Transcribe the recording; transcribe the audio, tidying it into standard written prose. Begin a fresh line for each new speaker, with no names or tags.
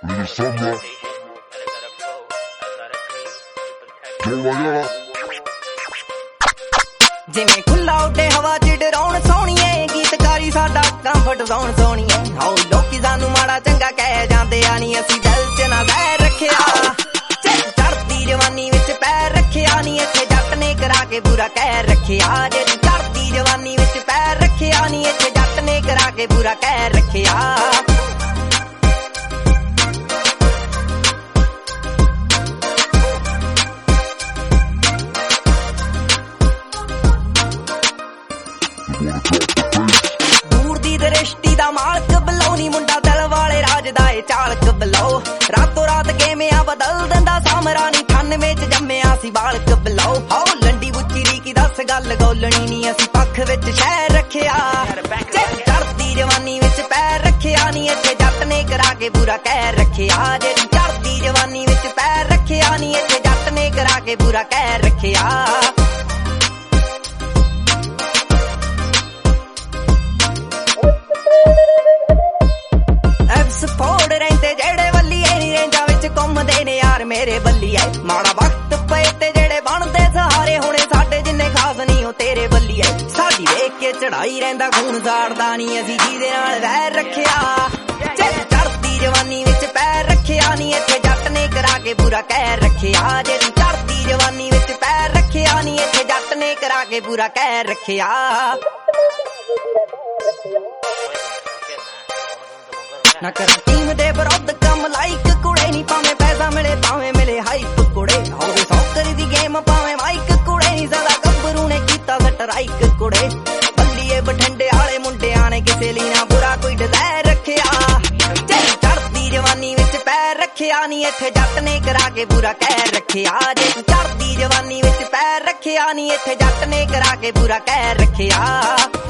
ਜਿਵੇਂ ਖੁੱਲਾ ਉੱਡੇ ਹਵਾ ਚ ਡਰਾਉਣ ਸੋਹਣੀਏ, ਗੀਤਕਾਰੀ ਸਾਡਾ ਕੰਫਰਟ ਜ਼ੋਨ ਸੋਹਣੀਏ। ਹਾਉ ਲੋਕੀ ਸਾਨੂੰ ਮਾੜਾ ਚੰਗਾ ਕਹਿ ਜਾਂਦੇ ਆ, ਨੀ ਅਸੀਂ ਦਿਲ ਚ ਨਾ ਜ਼ਹਿਰ ਰੱਖਿਆ। ਚੜ੍ਹਦੀ ਜਵਾਨੀ ਵਿੱਚ ਪੈਰ ਰੱਖਿਆ, ਨੀ ਇੱਥੇ ਜੱਟ ਨੇ ਕਰਾ ਕੇ ਬੁਰਾ ਕਹਿ ਰੱਖਿਆ। ਜੇ ਚੜ੍ਹਦੀ ਜਵਾਨੀ ਵਿੱਚ ਪੈਰ ਰੱਖਿਆ, ਨੀ ਇੱਥੇ ਜੱਟ ਨੇ ਕਰਾ ਕੇ ਬੁਰਾ ਕਹਿ ਰੱਖਿਆ। ਦੂਰ ਦੀ ਦ੍ਰਿਸ਼ਟੀ ਦਾ ਮਾਲਕ ਬਲੋ, ਨੀ ਮੁੰਡਾ ਦਿਲ ਵਾਲੇ ਰਾਜ ਦਾ ਏ ਚਾਲਕ ਬਲੋ। ਰਾਤੋਂ ਰਾਤ ਕਿਵੇਂ ਬਦਲ ਦਿੰਦਾ ਸਾਮਰਾ, ਨੀ 98 ਚ ਜੰਮਿਆ ਸੀ ਬਾਲਕ ਬਲੋ। ਹਾਉ ਲੰਡੀ ਬੁੱਚੀ ਰੀ ਕੀ ਦੱਸ ਗੱਲ ਗੋਲਣੀ, ਨੀ ਅਸੀਂ ਪੱਖ ਵਿੱਚ ਸ਼ਹਿਰ ਰੱਖਿਆ। ਚੜ੍ਹਦੀ ਜਵਾਨੀ ਵਿੱਚ ਪੈਰ ਰੱਖਿਆ, ਨੀ ਇੱਥੇ ਜੱਟ ਨੇ ਕਰਾ ਕੇ ਬੁਰਾ ਕਹਿ ਰੱਖਿਆ। ਜੇ ਚੜ੍ਹਦੀ ਜਵਾਨੀ ਵਿੱਚ ਪੈਰ ਰੱਖਿਆ, ਨੀ ਇੱਥੇ ਜੱਟ ਨੇ ਕਰਾ ਕੇ ਬੁਰਾ ਕਹਿ ਰੱਖਿਆ। ਐਕਸਫੋਰਡ ਰਹਿੰਦੇ ਜਿਹੜੇ ਵੱਲੀਏ, ਨੀ ਰੇਂਜਾਂ ਵਿੱਚ ਘੁੰਮਦੇ ਨੇ ਯਾਰ ਮੇਰੇ ਬੱਲੀਏ। ਮਾੜਾ ਵਕਤ ਪਏ ਤੇ ਜਿਹੜੇ ਬਣਦੇ ਸਹਾਰੇ, ਹੁਣੇ ਸਾਡੇ ਜਿੰਨੇ ਖਾਸ ਨਹੀਂ ਉਹ ਤੇਰੇ ਬੱਲੀਏ। ਸਾਡੀ ਵੇਖ ਕੇ ਚੜਾਈ ਰਹਿੰਦਾ ਖੂਨ ਝਾੜਦਾ, ਨੀ ਅਸੀਂ ਜਿਹਦੇ ਨਾਲ ਵੈਰ ਰੱਖਿਆ। ਚੜ੍ਹਦੀ ਜਵਾਨੀ ਵਿੱਚ ਪੈਰ ਰੱਖਿਆ, ਨੀ ਇੱਥੇ ਜੱਟ ਨੇ ਕਰਾ ਕੇ ਬੁਰਾ ਕਹਿ ਰੱਖਿਆ। ਜੇ ਚੜ੍ਹਦੀ ਜਵਾਨੀ ਵਿੱਚ ਪੈਰ ਰੱਖਿਆ, ਨੀ ਇੱਥੇ ਜੱਟ ਨੇ ਕਰਾ ਕੇ ਬੁਰਾ ਕਹਿ ਰੱਖਿਆ। ਨਾ ਕਰ ਟੀਮ ਦੇ ਵਿਰੁੱਧ ਕੰਮ ਲਾਈਕ ਕੁੜੇ, ਨੀ ਭਾਵੇਂ ਪੈਸਾ ਮਿਲੇ ਭਾਵੇਂ ਮਿਲੇ ਹਾਈਪ ਕੁੜੇ। ਹੋਵੇ ਸੌਕਰ ਦੀ ਗੇਮ ਭਾਵੇਂ ਮਾਈਕ ਕੁੜੇ, ਨੀ ਜ਼ਿਆਦਾ ਗੱਭਰੂ ਨੇ ਕੀਤਾ ਸਟਰਾਈਕ ਕੁੜੇ। ਬੱਲੀਏ ਬਠਿੰਡੇ ਵਾਲੇ ਮੁੰਡਿਆਂ ਨੇ ਕਿਸੇ ਲਈ ਨਾ ਬੁਰਾ ਕੋਈ ਡਿਜ਼ਾਇਰ ਰੱਖਿਆ। ਚੜ੍ਹਦੀ ਜਵਾਨੀ ਵਿੱਚ ਪੈਰ ਰੱਖਿਆ, ਨੀ ਇੱਥੇ ਜੱਟ ਨੇ ਕਰਾ ਕੇ ਬੁਰਾ ਕਹਿ ਰੱਖਿਆ। ਜੇ ਚੜ੍ਹਦੀ ਜਵਾਨੀ ਵਿੱਚ ਪੈਰ ਰੱਖਿਆ, ਨੀ ਇੱਥੇ ਜੱਟ ਨੇ ਕਰਾ ਕੇ ਬੁਰਾ ਕਹਿ ਰੱਖਿਆ।